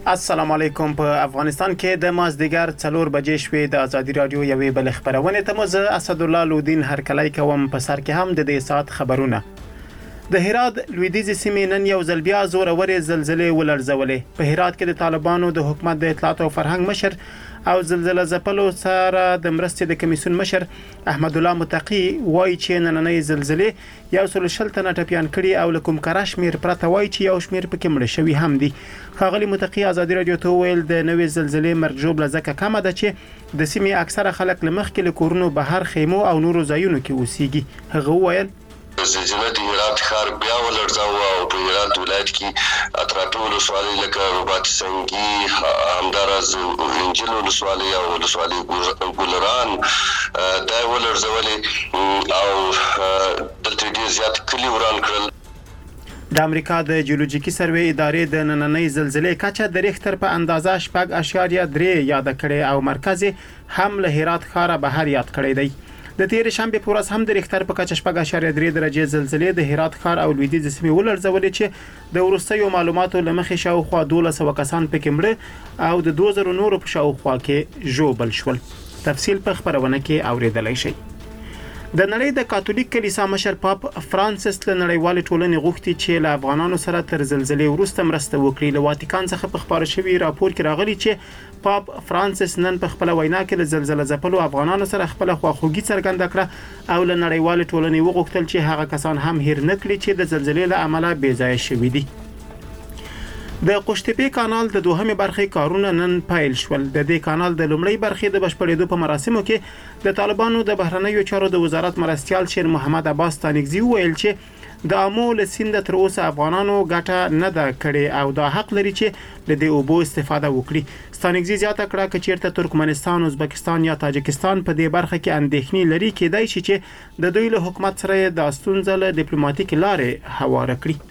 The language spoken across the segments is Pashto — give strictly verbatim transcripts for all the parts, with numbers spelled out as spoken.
السلام علیکم. په افغانستان کې د مازدیګر څلور بجې شوې د ازادي رادیو یوې بل خبرونه ته مزه اسد الله لودین هرکلی کوم. په سر کې هم د دې سات خبرونه. د هرات لویدیځ سیمې نن یو ځل بیا زورورې زلزلې ولړزولې. په هرات کې د طالبانو د حکومت د اطلاعات او فرهنګ مشر او زلزلہ ځپلو سره د مرستې د کمیسیون مشر احمد الله متقی وایي چې نننۍ زلزلې یو سل شل تنه ټپیان کړي او لکم کراش میر پرته وایي چې یو شمیر پکې مړ شوی هم دي. ښاغلي متقی ازادي رادیو ته ویل د نوې زلزلې مرګ ژوبله ځکه کمه ده چې د سیمې اکثره خلک لمخ کې له کورونو بهر خیمو او نورو ځایونو کې اوسېږي. هغه وویل زلزلې د هرات ښار بیا ولړزاوه او په هرات ولایت کې اطرافي ولسوالۍ لکه رباط سنگي، همداراز انجیل ولسوالۍ او ولسوالۍ ګلران دا ولړزولې او دلته ډېر زیات کلي وران کړل. د امریکا د جیولوژیکي سروې ادارې د نننۍ زلزلې کچه د ریختر په اندازه شپږ اشاریه درې یاد کړي او مرکز هم له هرات ښار بهر یاد کړی دی. د تیر شنبه په ورځ هم د ریختر په کچه شپږ اشاریه درې درجه زلزلې د هرات ښار او لویدیځ سیمې ولړزولې چې د وروستیو معلوماتو لمخې شاوخوا دولس سوه کسان پکې مړه او د دوه زره نورو په شاوخوا کې ژوبل شول. تفصیل په خبرونه کې اوریدلای شئ. د نړۍ د کاتولیک کلیسا مشر پاپ فرانسیس له نړیوال ټولنې غوښتي چې له افغانانو سره تر زلزلې وروسته مرسته وکړي. له واتیکان څخه په خبره شوی راپور کې راغلی چې پاپ فرانسیس نن په خپل وینا کې له زلزلې ځپلو افغانانو سره خپل خواخوږي څرګنده کړه او له نړیوال ټولنې وغوښتل چې هغه کسان هم هیر نه کړي چې د زلزلې له امله بې ځایه شوي دي. د قشتېپې کانال د دوهمې برخې کارونه نن پیل شول. د دې کانال د لومړۍ برخې د بشپړېدو په مراسمو کې د طالبانو د بهرنیو چارو د وزارت مرستیال شیر محمد عباس ستانکزي وویل چې د امو له سیند تر اوسه افغانانو ګټه نه ده کړې او دا حق لري چې له دې اوبو استفاده وکړي. ستانکزي زیاته کړه چې چیرته ترکمنستان، ازبکستان یا تاجکستان په دې برخه کې اندېښنې لري کېدای شي چې د دوی له حکومت سره د ستونزې له ډیپلوماټیک لارې هواره کړي.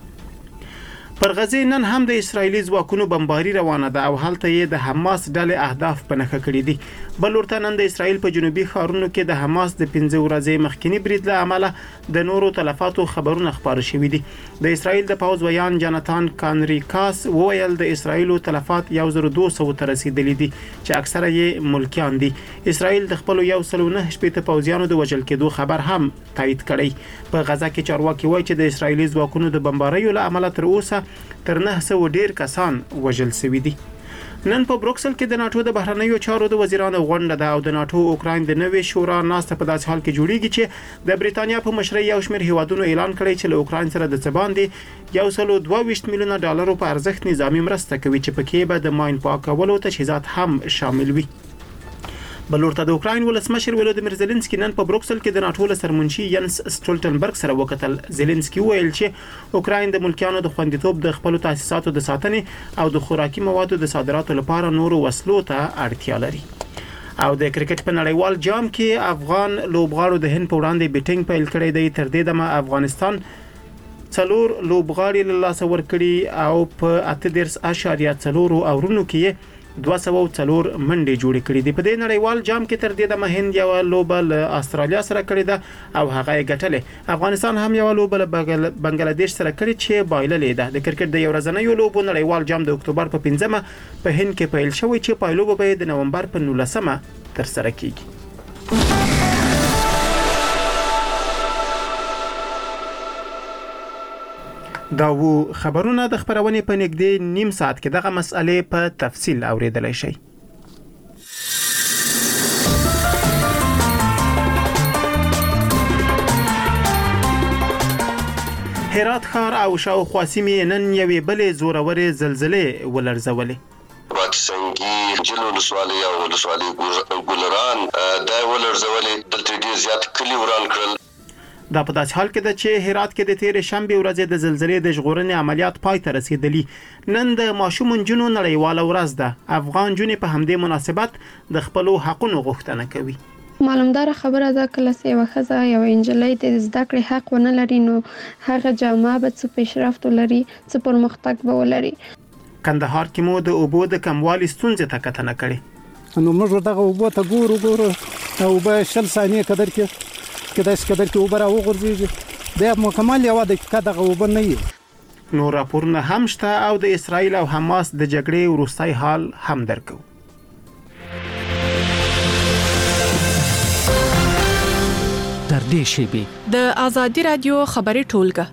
پر غزه نن هم د اسرایلی ځواکونو بمباري روانه ده او هلته یې د حماس ډلې اهداف په نښه کړي دي. بل ورته نن د اسرایل په جنوبي ښارونو کې د حماس د پنځه ورځې مخکینی برید له امله د نورو تلفاتو خبرونه خبر شوي دي. د اسرایل د پوځ ویان جاناتان کانریکاس وویل د اسرایلو تلفات یو زر دوه سوه ته رسیدلي دي چې اکثره یې ملکیان دي. اسرایل د خپل یو سل نه شپېته پوځیانو د وژل کېدو خبر هم تایید کړی. په غزه کې چارواکي وایي چې د اسرایلی ځواکونو د بمباریو له امله تر اوسه تر نه سوه ډیر کسان وژل شوي دي. نن په بروکسل کې د ناتو د بهرنیو چارو د وزیرانو غونډه ده او د ناتو اوکراین د نوې شورا ناسته په داسې حال کې جوړیږي چې د بریتانیا په مشرۍ یو شمېر هیوادونو اعلان کړی چې له اوکراین سره د څه باندې یو سل دوه ویشت میلیونه ډالرو په ارزښت نظامی مرسته کوي چې پکې به د ماین پاکولو تجهیزات هم شامل وي. بل ورته د اوکراین ولسمشر ولودیمیر زيلنسکي نن په بروکسل کې د ناتو له سرمنشي ینس سټولټنبرګ سره وکتل. زيلنسکي ویل چې اوکراین د ملکیانو د خوندیتوب د خپل تاسیساتو د ساتنې او د خوراکي موادو د صادراتو لپاره نورو وسلو ته اړتیا لري. او د کرکټ په نړیوال جام کې افغان لوبغاړو د هند په وړاندې بیټینګ پیل کړی دی. تر دې دمه افغانستان څلور لوبغاړي له لاسه ورکړي او په اته دېرش اشاریه څلور اورونو کې دوه سوه او څلور منډې جوړې کړې دي. په دې نړیوال جام کې تر دې دمه هند یو لوبه له استرالیا سره کړې ده او هغه یې ګټلې. افغانستان هم یو لوبه له بنگلاديش سره کړې چې بایللې ده. د کرکټ د یو ورځنیو لوبو نړیوال جام د اکتوبر په پنځمه په هند کې پیل شوی چې پایلوبه به د نومبر په نولسمه تر سره کیږي. دا وو خبرونه د خبرونې په نږدې نیم ساعت کې دغه مسئلې په تفصیل اوریدلای شئ. هرات ښار او شاوخوا سیمې نن یوې بلې زورورې زلزلې ولړزولې. رباط سنگي، انجیل ولسوالۍ او ولسوالۍ ګلران دا ولړزولې دلته ډېر زیات کلي وران کړل. دا په داسې حال کې ده چې هرات کې د تیر شنبه ورځې د زلزلې د ژغورنې عملیات پای ته رسیدلی. نن د ماشوم جنونو نړیواله ورځ ده. افغان جنې په همدې مناسبت د خپل حقونو غوښتنه کوي. معلومدار خبره ده کله چې یو ښځه یو انجلۍ د زده کړې حق ونه لري نو هغه جامعه به څه پیشرفت ولري، څه پرمختګ به ولري. کندهار کې مو د اوبو د کموالي ستونزې ته کتنه کړې. نو موږ دغه اوبو ته ګورو ګورو او به شل ثانیې قدر کې کدا اس قدر کې اوبره وغورځي بیا مکمل یو دقیقه دغه اوبه نه وي. نو راپورونه هم شته او د اسرایل او حماس د جګړې وروستي حال هم درکو. در دې شیبې د آزادي رادیو خبري ټولګه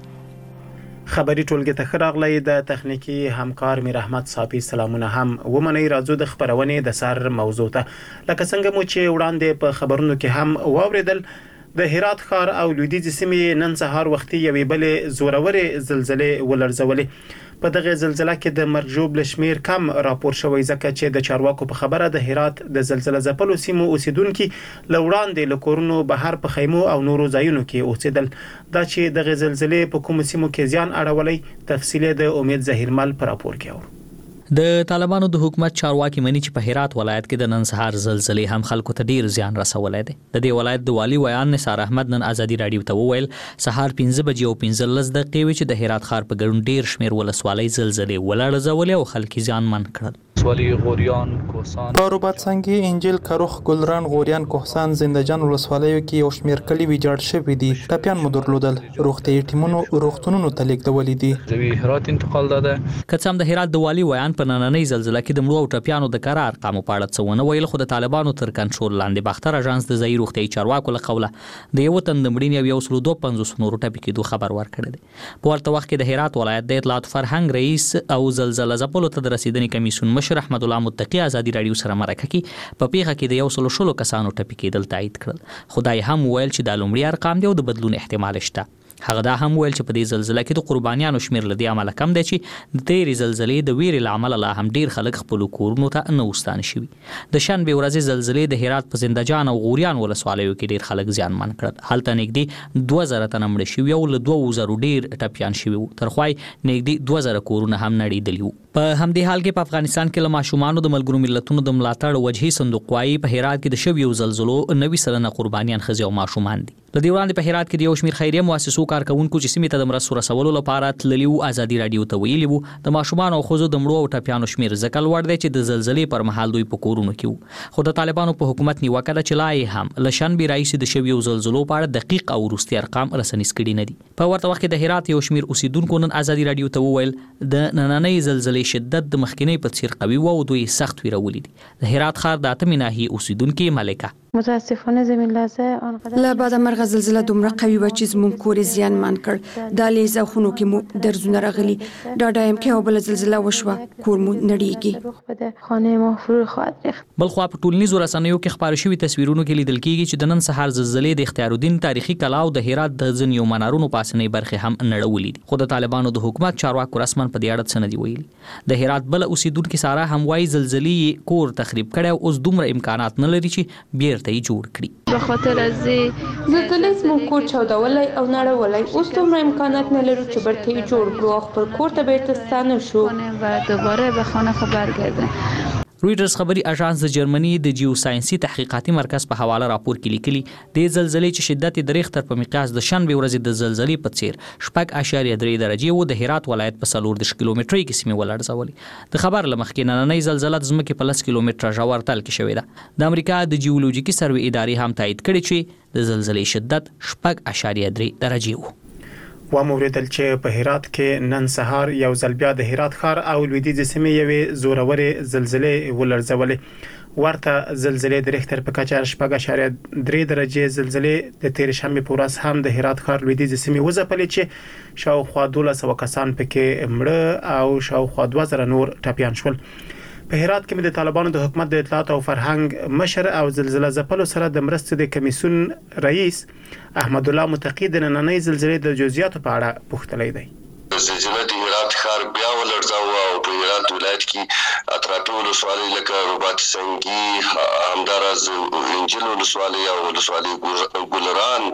خبري ټولګه ته خراغلی د تخنیکی همکار میر احمد صافی سلامونه هم ومني راځو د خبرونه د سر موضوع ته لکه څنګه مو چې وړاندې په خبرونو کې هم واوریدل د هرات ښار او لویدیځ سیمې نن سهار وختي یوې بلې زورورې زلزلې ولړزولې. په دغه زلزلہ کې د مرګ ژوبل شمیر کم راپور شوی ځکه چې د چارواکو په خبره د هرات د زلزلہ ځپلو سیمو اوسیدونکو لوړاندې لکورونو بهر په خیمو او نورو ځایونو کې اوسېدل. دا چې د زلزلې په کوم سیمو کې زیان اړولې تفصیل د امید ظهیرمل پر راپور کې اور. د طالبانو د حکومت چارواکي مني چې په هرات ولایت کې د نن سهار زلزلې هم خلکو ته ډیر زیان رسولای دي. د دې ولایت د والی ویان نثار احمد نن آزادي رادیو ته وویل سهار پنځه بجې او پنځه لس دقیقې چې د هرات ښار په ګډون ډیر شمیر ولسوالۍ زلزلې ولړزولې او خلک زیانمن کړل. ولسوالی غوریان کوهستان کاروبات څنګه انجیل کروخ ګلران غوریان کوهستان زندهجان ولسوالیو کې یو شمیر کلی ویجاړ شوی دي. ټپيان مو درلودل روغتي ټیمونو روغتونونو ته لیږدولې دي. زوی هرات انتقال داده کڅم د هرات د والی ویان په نننۍ زلزلې کې د مړو او ټپيانو د قرار ارقام په اړه څونه ویل خو د طالبانو تر کنټرول لاندې باختر اژانس د ځای روغتي چارواکو له قوله د یو تن د مړینې یو سل دوه پنځوس نورو ټپي کېدو خبر ورکړی دی. په ورته وخت کې د هرات ولایت د اطلاعات فرهنګ رئیس او زلزلہ ځپلو ته د رسیدنې کمیسیون مشر احمد الله متقی آزادي رادیو سره مرکه کې په پیښه کې د یو سل شلو کسانو ټپي کېدل تایید کړل. خدای هم ویل چې د لومړي ارقام دی او د بدلون احتمال شته. هغه دا هم ویل چې په دې زلزلې کې د قربانیانو شمیر لدی عمل کم دی چې د تیری زلزلې د ویرې لامل لا هم ډیر خلک خپل کورونو ته نه وستان شوي. د شنبه ورځې زلزلې د هرات په زندهجان او غوریان ولسوالیو کې ډیر خلک زیانمن کړل. هلته نږدې دوه زره تنه مړ شوي او له دوه زره ډیر ټپيان شوي. ترخوای نږدې دوه زره کورونه هم نړیدلي وو. په همدې حال کې په افغانستان کې له ماشومانو د ملګرو ملتونو د ملاتړ وجهي صندوق وايي په هرات کې د شویو زلزلو نوي سلنه قربانیان ښځې او ماشومان دي. د دې وړاندې په هرات کې د یو شمیر خیریه مؤسسو کارکونکو چې سیمې ته د مرستو رسولو لپاره تللي وو آزادي رادیو ته ویلي وو د ماشومان او ښځو د مړو او ټپيانو شمیر ځکه لوړ دی چې د زلزلې پر مهال دوی په کورونو کې وو. خو د طالبانو په حکومت نیوکه ده چې لا یې هم له شنبې راهیسې د شویو زلزلو په اړه دقیق او وروستي ارقام رسنیز کړي نه دي. په ورته وخت کې د هرات یو شمیر اوسیدونکو نن آزادي رادیو ته وویل د نننۍ زلزلې شدت د مخکینی په څیر قوي و او دوی سخت ویرولې دي. د هرات ښار د اتمې ناحیې اوسیدونکو ملکه متاسفانه زمین لرزه آنقدر لا بعد مرغ زلزله دومره قوي و چې زموږ کور زیانمن کړ. د لیزه خونو کې مو درزونه راغلي. دا دایم کې او بل زلزله وشوه کور مو نړیږي. خانه ما فرو خواهد ریخت. بل خو په ټولنیزو رسنیو کې خبري شوی تصویرونو کې لیدل کېږي چې د نن سهار زلزلې د اختیار الدین تاریخي کلا او د هرات د ځینو منارونو پاسنۍ برخې هم نړولې دي. خو د طالبانو د حکومت چارواکو رسمن په دې اړه څه نه دی ویلي. د هرات بل اوسیدونکو ساره هم وايي زلزلې کور تخریب کړي او اوس دومره امکانات نه لري چې بیرته یې جوړ کړي. به خاطر از زلزلې زموږ کور چاودولی او نړولی اوس دومره امکانات نه لرو چې برته یې جوړ کړو او خپل کور ته بیرته ستانه شو و دوباره به خانه خو برگردیم. رویټرز خبري اژانس د جرمني د جیوساینسي تحقیقاتي مرکز په حواله راپور کې لیکلي د زلزلې چې شدت د ریختر په مقیاس د شنبه ورځې د زلزلې په څیر شپږ اشاریه درې درجه و د هرات ولایت په څلور دېرش کیلومترۍ کې سیمه ولړزولې. د خبر لمخکې نننۍ زلزلہ د ځمکې په لس کیلومتره ژور تل کې شوې ده. د امریکا د جیولوژیکي سروې ادارې هم تایید کړي چې د زلزلې شدت شپږ اشاریه درې درجه و. و موریدل چې په هرات کې نن سهار یو ځل بیا د هرات ښار او لویدیځ سیمې یوې زورورې زلزلې ولړزولې. ورته زلزلې د ریختر په کچه شپږ اشاریه درې درجه زلزلې د تیر شنبه په ورځ هم د هرات ښار لویدیځ سیمې وځپلې چې شاوخوا دولس سوه کسان پکې مړه او شاوخوا دوه زره نور ټپيان شول. په هرات کې د طالبانو د حکومت د اطلاعات او فرهنګ مشر او زلزلہ ځپلو سره د مرستې د کمیسیون رئیس احمد الله متقی د نننۍ زلزلې د جزئیاتو په اړه پوښتلی دی. زلزلې د هرات ښار بیا ولړزاوه او په هرات ولایت کې اطرافي ولسوالۍ لکه رباط سنگي همداراز انجیل ولسوالۍ او ولسوالۍ ګلران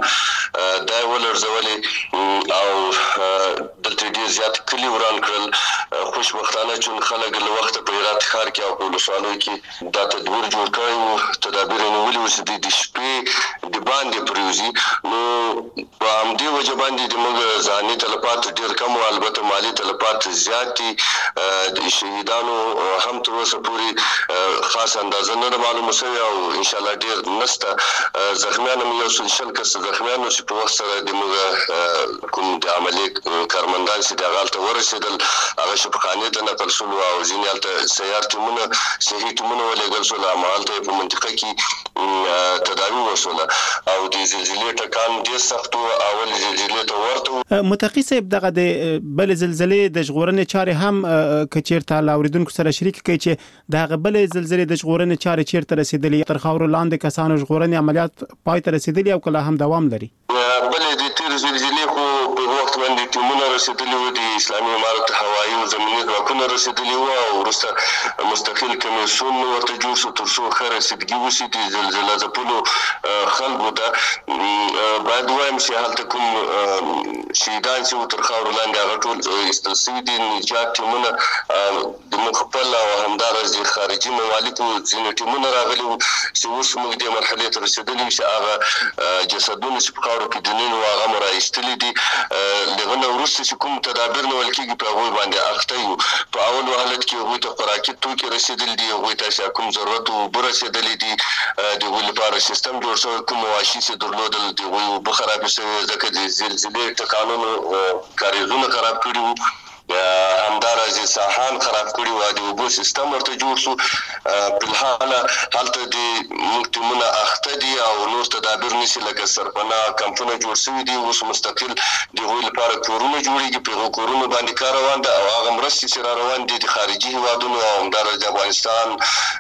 دا ولړزولې او دلته ډېر زیات کلي وران کړل. خوشبختانه چې خلک له وخت په هرات ښار کې او ولسوالۍ کې دا تدبیر جوړ کړی وو تدابیر نیولي وو چې د شپې د باندې پریوزي نو په همدې وجه باندې د موږ ځاني تلفات ډېر کم البته مالی تلفات زیاتی د شهیدانو هم تر اوسه پورې خاص اندازه نه معلومه شوې او ان شاء الله ډېر نسته زخمیان هم یو څو شل کس زخمیان چې په وخت سره د موږ کوم د عملي کارمندان چې د غالته ورسېدل هغه شفاخانه ته نقل شول او ځینې هلته سیار ټیمونه صحي ټیمونه ولېږل شول همالته په منطقه کې تداوي وشوله او د زلزلې ټکان ډېر سخت و اول زلزلې ته ورته متقي صاحب دغه د بل زلزلې د ژغورنې چارې هم کچیرته لاوریدونکو سره شریک کوي چې دغه بل زلزلې د ژغورنې چارې چیرته رسیدلې تر خاورو لاندې کسانو ژغورنې عملیات پای ته رسیدلي او کله هم دوام لري بلې د تیر زلزلې خو په وخت باندې ټیمونه رسیدلي وو د اسلامي امارت هوایي او زمیني ځواکونه رسیدلي وو او وروسته مستقل کمیسیون ورته جوړ شو تر څو ښه رسیدګي وشي د زلزله ځپلو خلکو ته باید وایم چې هلته کوم شهیدان چې تر خاورو لاندې هغه ټول ایستل شوي دي نجات ټیمونه د موږ خپل او همداراز د خارجي ممالکو ځینې ټیمونه راغلي وو چې اوس موږ دې مرحلې ته رسېدلي یو چې هغه جسدونه چې په خاورو کې دي نو هغه مو راایستلي دي له هغه نه وروسته چې کوم تدابیر نیول کېږي په هغوی باندې اخته یو په اول حالت کې هغوی ته خوراکي توکي رسېدلي دي هغوی ته چې کوم ضرورت اوبه رسېدلي دي د هغوی لپاره سیستم جوړ شوی کوم مواشي چې درلودل د هغوی اوبه خرابې شوې ځکه د زلزلې ټکانونو کاریزونه خراب کړي وو همداراز ساحان خراب کړي وو د اوبو سیستم ورته جوړ شو په الحال هلته د موږ ټیمونه اخته دي او نور تدابیر نیسي لکه سرپناه کمپونه جوړ شوي دي اوس مستقل د هغوی لپاره کورونه جوړېږي په هغو کورونو باندې کار روان ده او هغه مرستې چې را روان دي د خارجي هیوادونو او همداراز د افغانستان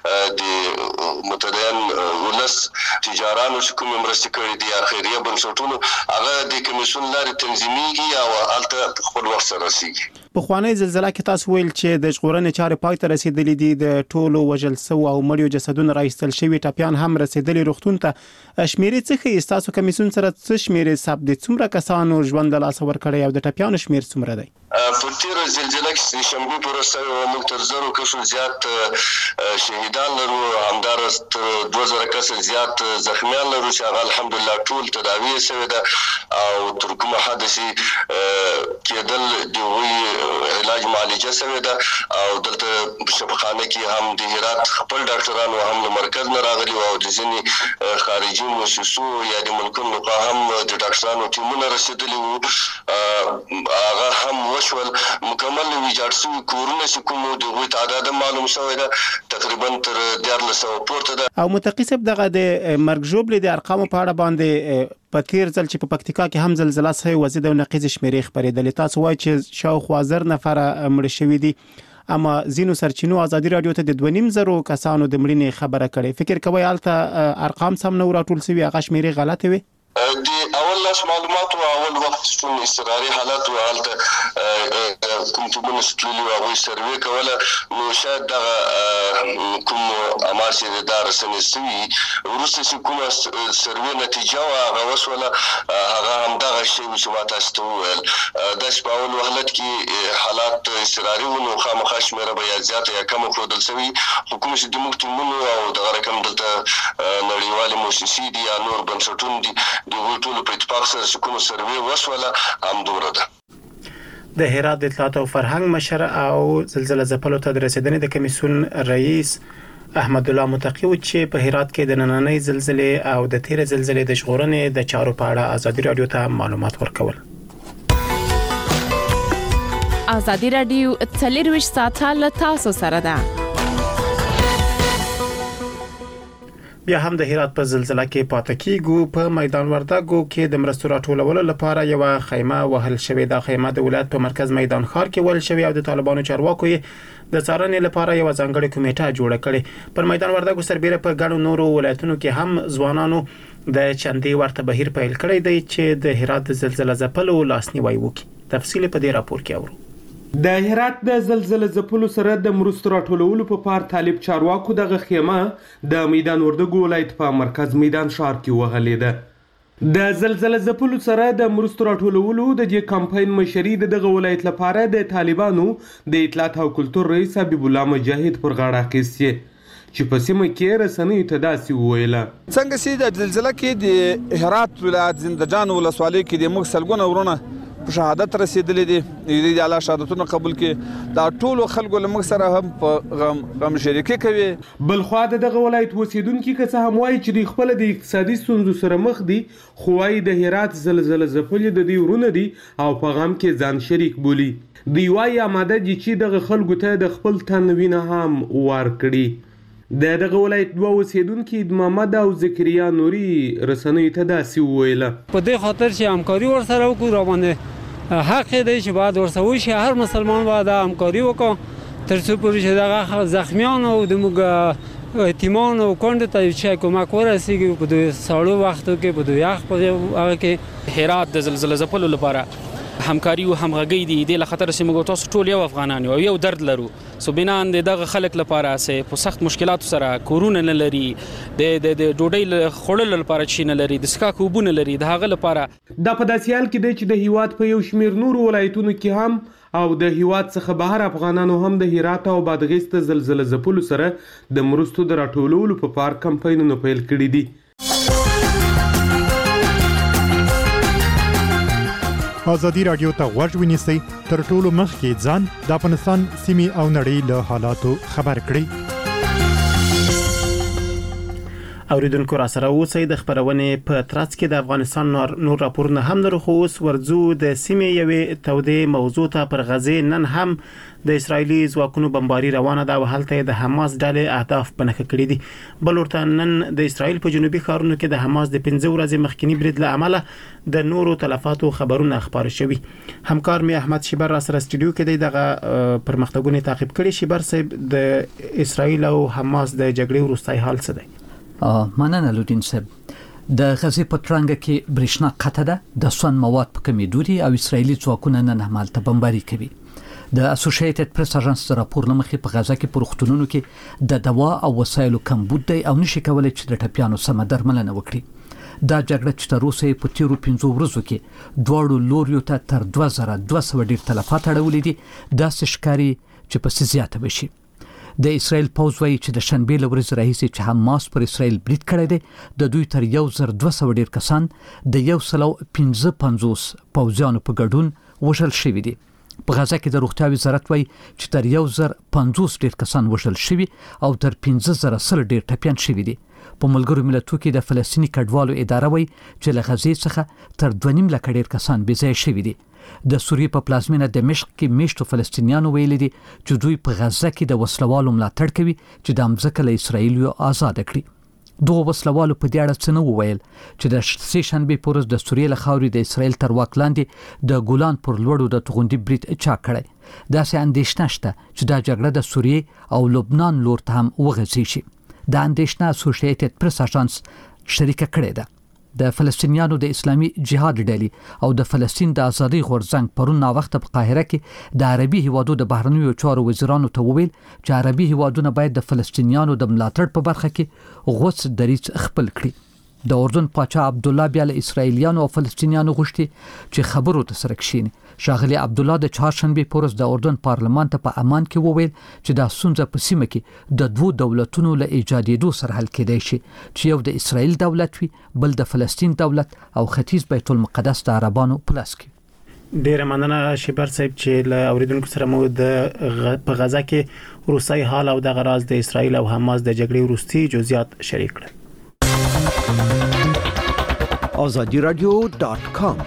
د متدین ولس تجارانو چې کومې مرستې کړي دي یا خیریه بنسټونو هغه د کمیسیون لارې تنظیمیږي او هلته په خپل وخت سره رسیږي پخوانی زلزلہ کې تاسو ویل چې د ژغورنې چارې پای ته رسیدلې دي د ټولو وژل شوو او مړیو جسدونه راایستل شوي ټپیان هم رسیدلي روغتون ته شمیرې څه ښیي ستاسو کمیسیون سره څه شمیرې ثبت دي څومره کسانو ژوند له لاسه ورکړی او د ټپیانو شمیر څومره دی په تیره زلزله کې د شنبې په ورځ موږ تر زرو کسو زیات شهیدان لرو همداراز تر دوه زره کسه زیات زخمیان لرو چې هغه الحمدلله ټول تداوي شوي ده او تر کومه حده چې کېدل د هغوی علاج معالجه شوې ده او دلته په شفاخانه کې هم د هرات خپل ډاکټرانو هم له مرکز نه راغلي او د ځینې خارجي مؤسسو یا د ملکونو لخوا هم د ډاکټرانو ټیمونه رسېدلي وو هغه هم وشول مکمل ویجاړ شوي کورونه چې کوم د هغوی تعداد معلوم شوی ده تقریبا تر دیارلس سوه پورته ده او متقي صاحب دغه د مرګ ژوبلې د ارقامو په اړه باندې په تیر ځل چې په پکتیکا کې هم زلزلہ سوي وزید او نقیز شمیرې خبرېدلې تاسو وایي چې شاوخوا زر نفر مړه شوي دي اما زینو سرچینو ازادي رادیو ته د دوه نیم زرو کسانو د مړینې خبره کړې فکر کوي هلته ارقام سم نه راټول شوي هغه شمیرې غلطه وي د اول لاس معلومات او اول وخت شتون استقراري حالت او حالت کوم ټیمونه ستلي او هغوی سروې کوله نو شاید دغه کوم امار چې د رسنۍ سوي وروسته چې کومه سروې نتیجه او هغه وشوله هغه همدغه شی چې ما تاسو ته وویل داسې په اول حالت کې حالات استقراري وو نو خامخا شمېره به یا زیاته یا کمه ښودل شوي خو کوم چې زموږ ټیمونو او دغه رقم دلته نړیوالې موسسې دي یا نور بنسټونه دي د هغوی ټولو په اتفاق سره کومه سروې وشوله همدومره ده د هرات د اطلاعات او فرهنګ مشر او زلزلہ ځپلو ته د رسیدنې د کمیسیون رئیس احمد الله متقي چې په هرات کې د نننۍ زلزلې او د تیر زلزلې د ژغورنې د چارو په اړه ازادي رادیو ته معلومات ورکول ازادي رادیو څلور ساعته له تاسو سره ده بیا هم د هرات په زلزلہ کې پاتې کیږو په میدان وردګو کې د مرستو راټولولو لپاره یو خیمه وهل شوې ده خیمه د ولایت په مرکز میدان ښار کې وهل شوې او د طالبانو چارواکو یې د څارنې لپاره یو ځانګړې کمیټه جوړه کړې پر میدان وردګو سربېره په ګڼو نورو ولایتونو کې هم ځوانانو د چندې ورته بهیر پیل کړی دی چې د هرات د زلزلہ ځپلو لاسنیوي وکړي تفصیل په دې راپور کې اورو د هرات د زلزلې ځپلو سره د مرستو راټولولو په پار طالب چارواکو دغه خیمه د میدان وردګو ولایت په مرکز میدان ښار کې وهلې ده د زلزلې ځپلو سره د مرستو راټولولو د دې کمپاین مشري دغه ولایت لپاره د طالبانو د اطلاعات او کلتور رئیس حبیب الله مجاهد پر غاړه اخیستې چې په سیمه کې رسنۍ ته داسې وویله څنګه چې د زلزلې کې د هرات ولایت زندجان ولسوالۍ کې د موږ سلګونه ورونه شهادت رسیدلې دي دې اعلی شهادتونه قبول کړي دا ټول خلکو لمغ سره هم په غم غم شریکي کوي. بل خو دغه ولایت اوسیدونکو که څه هم وایي چې د خپل د اقتصادي ستونزو سره مخ دي خو وايي د هرات زلزلې ځپلې د دې ورونه دي او په غم کې ځان شریک بولي. دوی وايي آماده دي چې دغه خلکو ته د خپل تن وینه هم ورکړي. د دغه ولایت دوه اوسیدونکي محمد او زکریا نوري رسنیو ته داسې وویله په دې خاطر چې همکاري ورسره وکړو را باندې حق دی چې باید ورسره وشي هر مسلمان باید همکاري وکړي تر څو پورې چې دغه زخمیان او د موږ یتیمان او کونډو ته چې کومک ورسیږي په دې ساړو وختو کې په دې یخ په هغه کې هرات د زلزلې ځپلو لپاره همکاري او همغږي دي د خطر سیمه تاسو ټول یو افغانان یو یو درد لرو سو بنان دغه خلک لپاره سه په سخت مشکلات سره کورونه نه لري د د ډوډۍ خړل لپاره چې نه لري د سکا کوبونه لري د هغه لپاره د پداسیال کې چې د هیواد په یو شمیر نور ولایتونو کې هم او د هیواد څخه بهر افغانانو هم د هرات او بادغیس ته زلزلې ځپلو سره د مرستو د راټولولو په پار کمپاینونو پیل کړي دي. ازادي رادیو ته غوږ ونیسئ تر ټولو مخکې ځان د افغانستان سیمې او نړۍ له حالاتو خبر کړئ. اوریدونکو را سره اوسئ د خبرونې په ترڅ کې د افغانستان نور راپورونه هم لرو خو اوس ورځو د سیمې یوې تودې موضوع ته پر غزې نن هم د اسرایلی ځواکونو بمباري روانه ده او هلته د حماس ډلې اهداف بنخ کړي دي. بل ورته نن د اسرایل په جنوبي ښارونو کې د حماس د پنځه ورځې مخکنی برید له امله د نورو تلفاتو خبرونه خبر شوي. همکار می احمد شیبر را سره استودیو کې دی دغه پرمختګونه تعقیب کړي. شیبر صاحب د اسرایل او حماس د جګړې وروستي حال څه دی؟ مننه لودین صاحب. د غزې په ترانګ کې برېښنا قطع ده د سون مواد په کمی دوري او اسرایلی ځواکونه نن همالته بمباري کوي. د اسوسییټډ پریس اژانس راپور لمخې په غزا کې پر وختونو کې د دوا او وسایلو کمبود دی او نشي کولای چې د ټپیانو سم درملنه وکړي. دا جګړه چې تر اوسه په تیرو پنځو ورځو کې دواړو لوریو ته تر دوه زره دوه سوه ډیر تلفات اړولې دي دا ښکاري چې په زیاته وشي. د اسرایل پوز وایي چې د شنبې لورځ راهیسې چې حماس پر اسرایل برید کړی دی د دوی تر یو زر دوه سوه ډیر کسان د یو سلو پنځه پنځوس پوځیانو په ګډون وژل شوي دي. په غزا کې د روغتیا وزارت وایي چې تر یو زر پنځوس ډیر کسان وژل شوي او تر پنځه زره سل ډیر ټپیان شوي دي. په ملګرو ملتونو کې د فلسطیني کډوالو اداره وایي چې له غزې څخه تر دوه نیم لک ډیر کسان بې ځایه شوي دي. د سوریې په پلازمینه دمشق کې میشتو فلسطینیانو ویلي دي چې دوی په غزه کې د وسلوالو ملاتړ کوي چې د امځکه له اسرایل آزاد کړي. دوه وسلوالو په دې اړه څه نه وویل چې د سه شنبې پر ورځ د سوریې له خاورې د اسرایل تر واک لاندې د ګولان پر لوړو د توغندي برید چا کړی. داسې اندېښنه شته چې دا جګړه د سوریې او لبنان لور ته هم وغځي شي. دا اندېښنه اسوسییټډ پریس اژانس شریکه کړې ده. د فلسطینیانو د اسلامي جهاد ډلې او د فلسطین د ازادۍ غورځنګ پرون نا وخت په قاهره کې د عربي هیوادو د بهرنیو چارو وزیرانو ته وویل چې عربي هیوادونه باید د فلسطینیانو د ملاتړ په برخه کې غوڅ دریځ خپل کړي. د اردن پاچا عبد الله بیا له اسرایلیانو او فلسطینیانو غوښتي چې خبرو ته سره کښیني. شاغلی عبد الله د چهارشنبې پر ورځ د اردن پارلمان ته په امان کې وویل چې دا ستونزه په سیمه کې د دوه دولتونو له ایجادېدو سره حل کېدای شي چې یو د اسرایل دولت وي بل د فلسطین دولت او ختیځ بیت المقدس د عربانو په لاس کې. ډیره مننه شیبر صاحب چې له اوریدونکو سره مو د په غزا کې روسي حال او د غراز د اسرایل او حماس د جګړې وروستي جزئیات شریک کړل. آزادی رادیو ډاټ کام.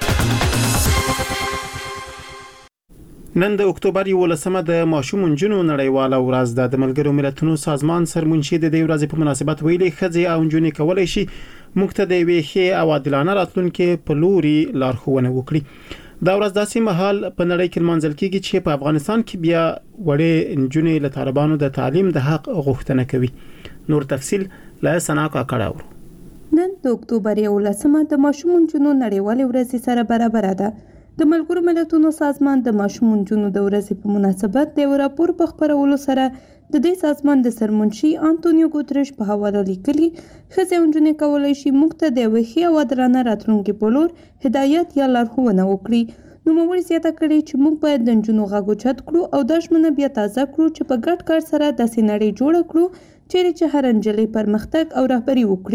نن د اکتوبر یولسمه د ماشوم نجونو نړیواله ورځ ده. د ملګرو ملتونو سازمان سرمنشي د دې ورځې په مناسبت ویلي ښځې او نجونې کولای شي موږ ته د یوې ښې او عادلانه راتلونکي په لوري لارښوونه وکړي. دا ورځ داسې مهال په نړۍ کې منځل کېږي چې په افغانستان کې بیا وړې نجونې له طالبانو د تعلیم د حق غوښتنه کوي. نور تفصيل له سناکا کړهور. نن د اکتوبر یولسمه د ماشوم نجونو نړیواله ورځ سره برابر ده. د ملګرو ملتونو سازمان د ماشوم نجونو د ورځې په مناسبت د یو راپور په خبرولو سره د دې سازمان د سرمنشي انټونیو ګوتریش په حواله لیکلي ښځې او نجونې کولای شي موږ ته د یوې ښې او عادلانه راتلونکي په لور هدایت یا لارښوونه وکړي. نوموړي زیاته کړې چې موږ باید د نجونو غږ اوچت کړو او دا ژمنه بیا تازه کړو چې په ګډ کار سره داسې نړۍ جوړه کړو چیرې چې هر نجلۍ پرمختګ او رهبري وکړي.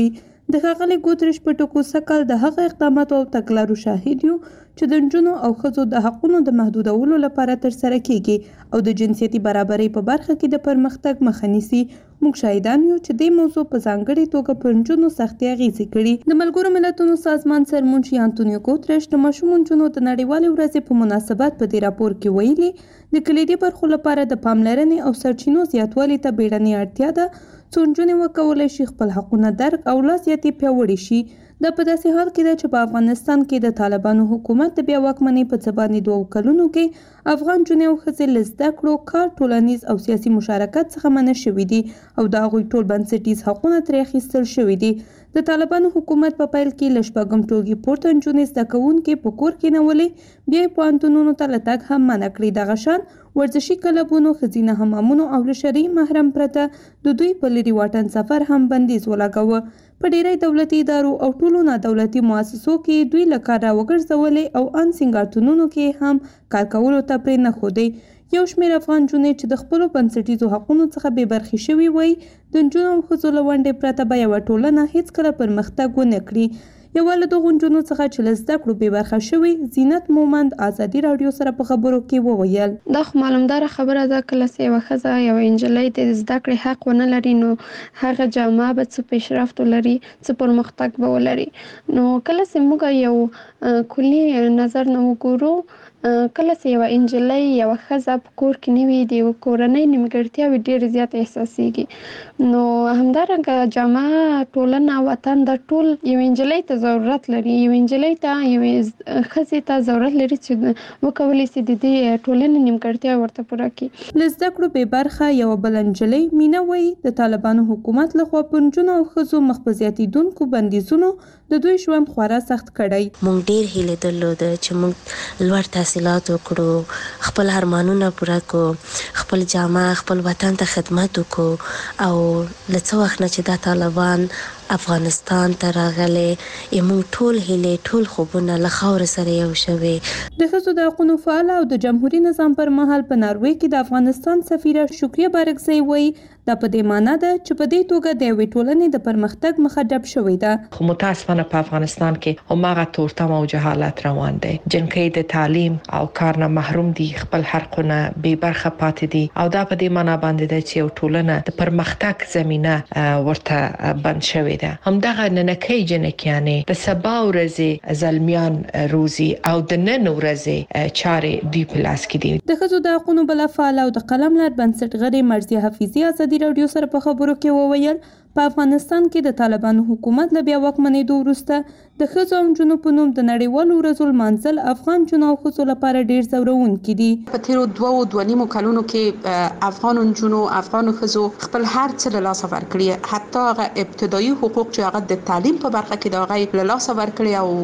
د ښاغلي ګوتریش په ټکو سکل د هغه اقداماتو او تګلارو شاهد یو چې د نجونو او ښځو د حقونو د محدودولو لپاره ترسره کیږي او د جنسیتي برابرۍ په برخه کې د پرمختګ مخه نیسي. موږ شاهدان یو چې دې موضوع په ځانګړې توګه پر نجونو سختې اغېزې کړي. د ملګرو ملتونو سازمان سرمنشي انټونیو ګوتریش د ماشوم نجونو د نړیوالې ورځې په مناسبت په دې راپور کې ویلي د کلیدي برخو لپاره د پاملرنې او سرچینو زیاتوالي ته بیړنۍ اړتیا ده څو نجونې وکولی شي خپل حقونه درک او لا زیاتې پیاوړي شي. دا په داسې حال کې ده چې په افغانستان کې د طالبانو حکومت د بیا واکمنۍ په څه باندې دوو کلونو کې افغان نجونې او ښځې له زده کړو، کار، ټولنیز او سیاسي مشارکت څخه منع شوي دي او د هغوی ټول بنسټیز حقونه ترې اخیستل شوي دي. د طالبانو حکومت په پیل کې له شپږم ټولګي پورته نجونې زده کوونکې په کور کې نولې، بیا یې پوهنتونونو ته له تګ هم منع کړي. دغه شان ورزشي کلبونو، ښځینه حمامونو او له شرعي محرم پرته د دوی په لرې واټن سفر هم بندیز ولګاوه. په ډیری دولتي ادارو او ټولو نادولتي مؤسسو کې دوی له کاره وګرځولې او ان سینګارتونونو کې هم کار کولو ته پرې نه ښودی. یو شمېر افغان نجونې چې د خپلو بنسټیزو حقونو څخه بې برخې شوي وای، د نجونو او ښځو له ونډې پرته به یوه ټولنه هیڅکله پرمختګ ونه کړي. یوه له دغو نجونو څخه چې له زده کړو بې برخه شوي، زینت مومند ازادي راډیو سره په خبرو کې وویل: دا خو معلومداره خبره ده، کله چې یوه ښځه یوه نجلۍ د زده کړې حق ونه لري نو هغه جامعه به څه پیشرفت ولري، څه پرمختګ به ولري. نو کله چې موږ یو کلي نظر نه وګورو، کله چې یوه نجلۍ یوه ښځه په کور کې نه وي، د یوه کورنۍ نیمګړتیاوې ډېرې زیاتې احساسېږي. نو همدارنګه جامعه، ټولنه، وطن دا ټول یوې نجلۍ ته ضرورت لري. یوې نجلۍ ته، یوې ښځې ته ضرورت لري چې وکولی شي د دې ټولنې نیمګړتیا ورته پوره کړي. له زده کړو بې برخه یوه بله نجلۍ مینه وایي د طالبانو حکومت لخوا په نجونو او ښځو مخ په زیاتېدونکو بندیزونو د دوی ژوند خورا سخت کړی. موږ ډېر هیلې درلوده چې موږ لوړ تحصیلات وکړو، خپل ارمانونه پوره کړو، خپل جامعه، خپل وطن ته خدمت وکړو. او له څه وخت نه چې دا طالبان افغانستان ته راغلی، موږ ټول هیلې، ټول خوبونه له خاورې سره یو شوي. د ښځو د حقونو فعاله او د جمهوري نظام پر مهال په ناروې کې د افغانستان سفیره شکریه بارکزی وایي دا په دې معنی ده چې په دې توګه د یوې ټولنې د پرمختګ مخه ډب شوې ده. خو متاسفانه په افغانستان کې هماغه تورتم او جهالت روان دی. جنکۍ د تعلیم او کار نه محروم دي، خپل حقونه بې برخه پاتې دي او دا په دې معنی باندې ده چې یو ټولنه د پرمختګ زمینه ورته بند شوې ده. همدغه ننکۍ جنکیانې د سبا ورځې زلمیان روزي او د نن ورځې چارې دوی په لاس کې دي. د ښځو د حقونو بله فعاله او د قلم لار بنسټګرې مرضیه حفیظي ازادي راډیو سره په خبرو کې وویل په افغانستان کې د طالبانو حکومت له بیا واکمنېدو وروسته د ښځو او نجونو په نوم د نړیوالو ورځو لمانځل افغان نجونو او ښځو لپاره ډېر ځورونکي دي. په تیرو دوو دوه نیمو کلونو کې افغان نجونو، افغان ښځو خپل هر څه له لاسه ورکړي، حتی هغه ابتدایي حقوق چې هغه د تعلیم په برخه کې د هغه له لاسه ورکړي او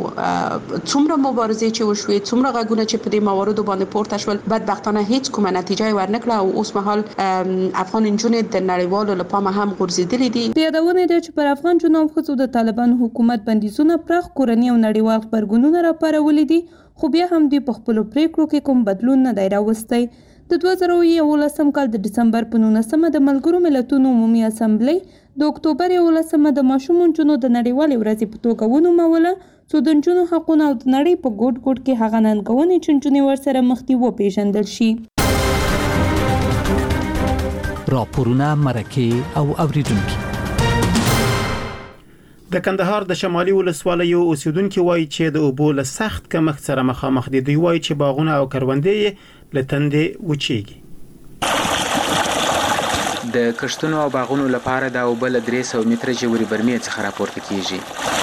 څومره مبارزې چې وشوې، څومره غږونه چې په دې مواردو باندې پورته شول، بدبختانه هیڅ کومه نتیجه ورنکړه او اوس مهال افغان نجونې د نړیوالو له پامه هم غورځېدلې دي. یادونه ده چې پر افغان نجونو او ښځو د طالبانو حکومت بندیزونه پراخ کورني او نړیوال غبرګونونه راپارولي دي، خو بیا هم دوی په خپلو پریکړو کې کوم بدلون نه دی راوستی. د دوه زره یولسم کال د ډسمبر په نولسمه د ملګرو ملتونو عمومي اسامبلۍ د اکتوبر یولسمه د ماشوم نجونو د نړیوالې ورځې په توګه ونوموله څو د نجونو حقونه او د نړۍ په ګوټ ګوټ کې هغه ننګونې چې نجونې ورسره مخ دي وپېژندل شي. راپورونه، مرکې او اوریدونکي. د کندهار د شمالي ولسوالیو اوسیدونکو وایي چې د اوبو له سخت کمښت سره مخامخ دي. دوی وایي چې باغونه او کروندې له تندې وچیږي. د کښتونو او باغونو لپاره د اوبو له درې سوه متره ژورې برمې څخه راپورته کیږي.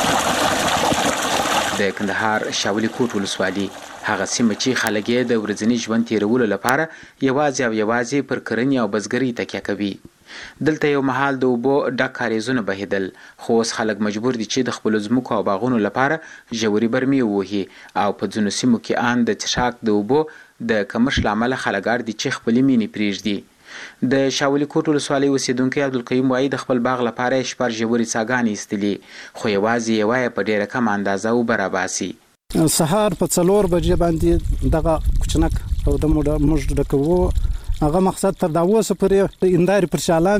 د کندهار شاولي کوټ ولسوالي هغه سیمه چې خلک یې د ورځني ژوند تیرولو لپاره یوازې او یوازې پر کرنې او بزګرۍ تکیه کوي. دلته یو مهال د اوبو ډک کاریزونه بهیدل، خو اوس خلک مجبور دي چې د خپلو ځمکو او باغونو لپاره ژورې برمې ووهي او په ځینو سیمو کې ان د څښاک د اوبو د کمښت له امله خلک اړ دي چې خپلې مینې پرېږدي. د شاولي کوټ ولسوالۍ اوسیدونکی عبدالقیوم وایي د خپل باغ لپاره یې شپږ ژورې څاګانې ایستلي، خو یوازې یوه یې په ډېره کمه اندازه اوبه راباسي. سهار په څلور بجې باندې دغه کوچنک او د موږ ډکوو هغه مقصد تر دا اوسه پورې اندارې پر شالان دي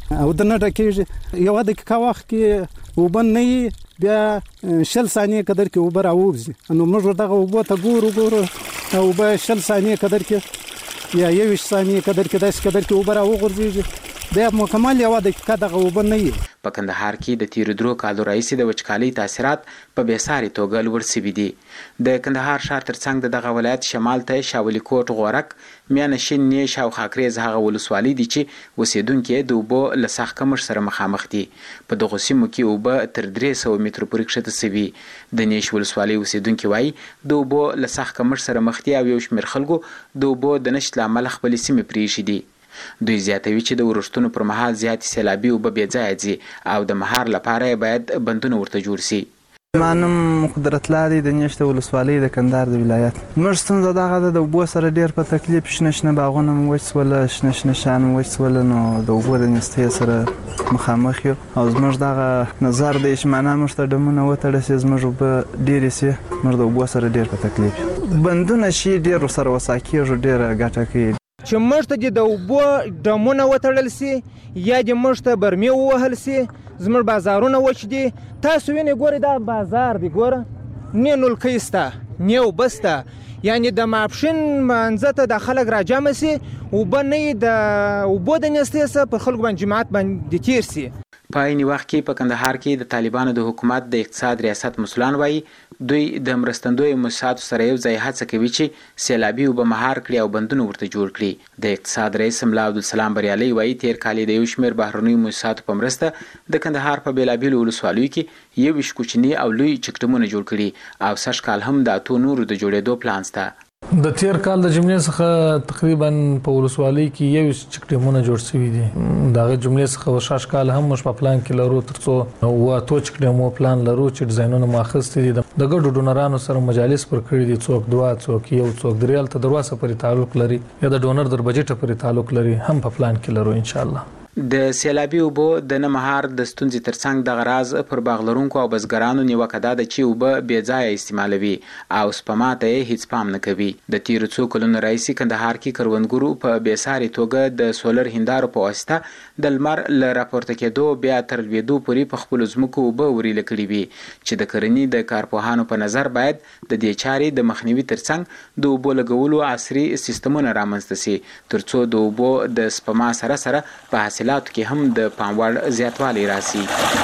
او د نه ډکیږي یو دقیقه وخت کې وبن نه بیا شل ثانیه قدر کې وبر اوبځي نو موږ دغه وبو ته ګورو ګورو او به شل ثانیه قدر کې یا یو ثانیه قدر کې داس قدر کې وبر اوغورځي د مکمل یو دقیقه دغه وبن نه په کندهار کې د تیر درو کالو راځي د وچکالي تاثیرات په بیساري توګه لوړ شوي دي. د کندهار ښار ترڅنګ د دغه ولایت شمال ته شاولی کوټ غورک میانشین نیش او خاکریز هغه ولسوالۍ دي چې اوسیدونکو د اوبو له سخت کمښت سره مخامخ دي. په دغه سیمو کې اوبه تر درې سوه مترو پورې کښته شوي. د نیش ولسوالۍ اوسیدونکو وایي د اوبو له سخت کمښت سره مخ دي او یو شمېر خلکو د اوبو د نشت له امله خپلې سیمې پرېښي دي. دوی زیاتوي چې د ورښتونو پر مهال زیاتې سیلابي اوبه بې ځایه ځي او د مهار لپاره باید بندونه ورته جوړ شي. ما نوم قدرت الله دی د نیش ولسوالۍ د کندهار د ولایت. موږ ستونزه دغه ده د اوبو سره ډېر په تکلیف شنه شنه باغونه مو وچ سول شنه شنه شیان مو وچ سول نو د اوبو د نستۍ سره مخامخ یو او زموږ دغه نظر دی چې معنا موږ ته ډمونه وتړل شي زموږ اوبه ډېرې شي موږ د اوبو سره ډېر په تکلیف یو. بندونه شي ډېر ورسره وسا کېږي ډېره ګټه کوي چې موږ ته د اوبو ډمونه وتړل سي یا د موږ ته برمې ووهل سي زموږ بازارونه وچ دي. تاسو وینئ ګورئ دا بازار دی ګوره نه نلکۍ شته نه اوبه شته یعنې د ماپښین منځه ته د خلک راجمع سي اوبه نه یې د اوبو د نستۍ څخه پر خلکو باندې جماعت باندې تېر سي. په عین وخت کې په کندهار کې د طالبانو د حکومت د اقتصاد ریاست مسولان وایي دوی د مرستندویو مؤسساتو سره یو ځای هڅه کوي چې سیلابي اوبه مهار کړي او بندونه ورته جوړ کړي. د اقتصاد رئیس ملا عبدالسلام بریالي وایي تیر کال د یو شمېر بهرنیو مؤسساتو په مرسته د کندهار په بېلابېلو ولسوالیو کې یو ویشت کوچني او لوی چکډمونه جوړ کړي او سږ کال هم د اتو نورو د جوړېدو پلان شته. د تیر کال د جملې څخه تقریبا په ولسوالۍ کې یو چکډمونه جوړ شوي دي. دغه جملې څخه شاش کال هم مش په پلان کې لرو ترڅو و تو چکډمو پلان لرو چې ډیزاینونه ماخذ دي. د ګډو ډونرانو سره مجالس پر کړی دي څوک دوا څوک یو څوک دریال ته دروازه پرې تعلق لري یا د ډونر در بجټ پرې تعلق لري هم په پلان کې لرو ان شاء الله. د سیلابي اوبو د نه مهار د ستونزې ترڅنګ د غراز پر باغلرونکو او بزګرانو نیوکه ده چې اوبه بې ځایه استعمالوي او سپما ته یې هیڅ پام نه کوي. د تیرو څو کلونو راهیسې کندهار کې کروندګرو په بېساري توګه د سولر هندارو په واسطه د لمر له راپورته کېدو بیا تر لوېدو پورې په خپلو ځمکو اوبه وریله کړي وي چې د کرنې د کارپوهانو په نظر باید د دې چارې د مخنیوي ترڅنګ د اوبو لګولو عصري سیستمونه رامنځته سي ترڅو د اوبو د سپما سره سره په حاصل حاصلاتو کې هم د پاموړ زیاتوالی راسي.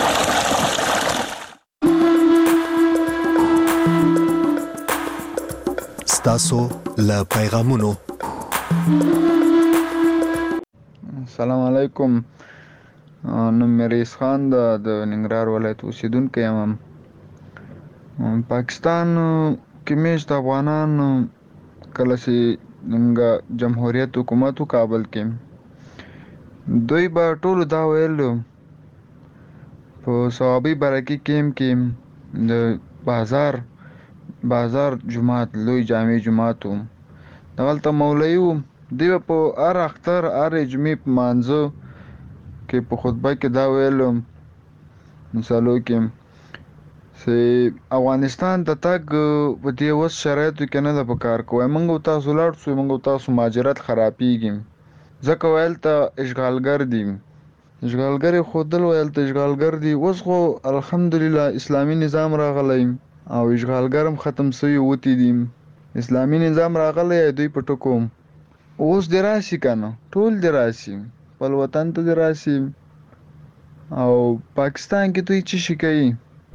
ستاسو له پیغامونو. السلام علیکم. نوم میریس خان د ننګرهار ولایت اوسیدونکی یم. پاکستان کې میشت افغانان کله چې جمهوریت حکومت کابل کې دوی به ټولو دا ویلو په صوابي برکي کیم کې د بازار بازار جماعت لوی جامع جماعت و دغلته مولوي و دوی به په هر اختر هر جمعې په مانځه کې په خطبه کې دا ویلو مثالو کې چې افغانستان ته تګ په دې اوس شرایطو کې نه ده په کار کوی موږ تاسو لاړ شو موږ تاسو مهاجرت خرابېږي ځکه ویل ته اشغالګر دي اشغالګر یې ښودل ویل ته اشغالګر دي. اوس خو الحمدلله اسلامي نظام راغلی او اشغالګر هم ختم شوي وتی دي اسلامي نظام راغلی دوی په ټکو اوس دې راشي که نه ټول دې راشي خپل وطن ته دې راشي او پاکستان کې دوی څه شي کوي.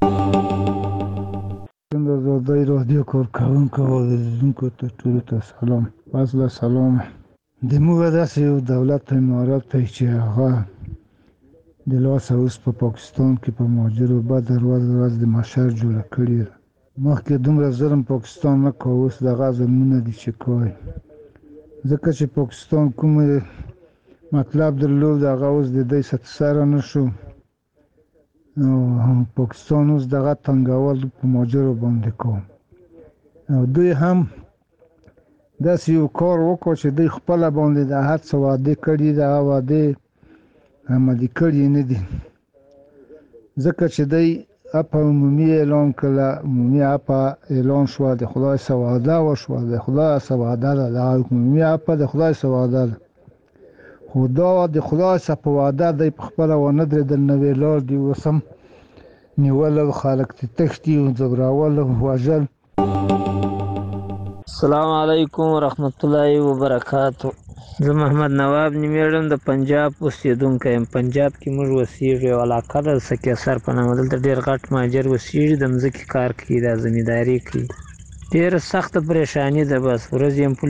د ازادۍ رادیو کارکوونکو او اوریدونکو ته ټولو ته سلام. فضله سلام. د موږ داسې یو دولت امارات دی چې هغه د لاسه اوس په پاکستان کې په مهاجرو بعد ورځ ورځ د محشر جوړه کړې ده. مخکې دومره ظلم پاکستان نه کوه اوس دغه ظلمونه دي چې کوي ځکه چې پاکستان کوم مطلب درلود هغه اوس د دوی سره نه شو نو پاکستان اوس دغه تنګول په مهاجرو باندې کوم او دوی هم داسې یو کار وکړو چې دوی خپله باندې د هر څه وعدې کړي دي هغه وعدې عملي کړي نه دي ځکه چې دوی اپا عمومي اعلان کړله عمومي اپا اعلان شوه د خدای څه وعده وشوه د خدای څه وعده ده د عمومي اپا د خدای څه وعده ده خو دا د خدای څخه په وعده دی په خپله ونه درېدل نوې لار دي اوس هم نیول او خلک ترې تښتي او ځوراول او وژل. السلام علیکم ورحمت الله وبرکاتو. زه محمد نواب نومیږم، د پنجاب اوسېدونکی یم. پنجاب کې موږ اوسېږو، یو علاقه ده سکیسر په نامه. دلته ډېر غټ مهاجر اوسېږي، د مځکې کار کوي، دا زمینداري کوي. ډېره سخته پریشاني ده، بس ورځ یم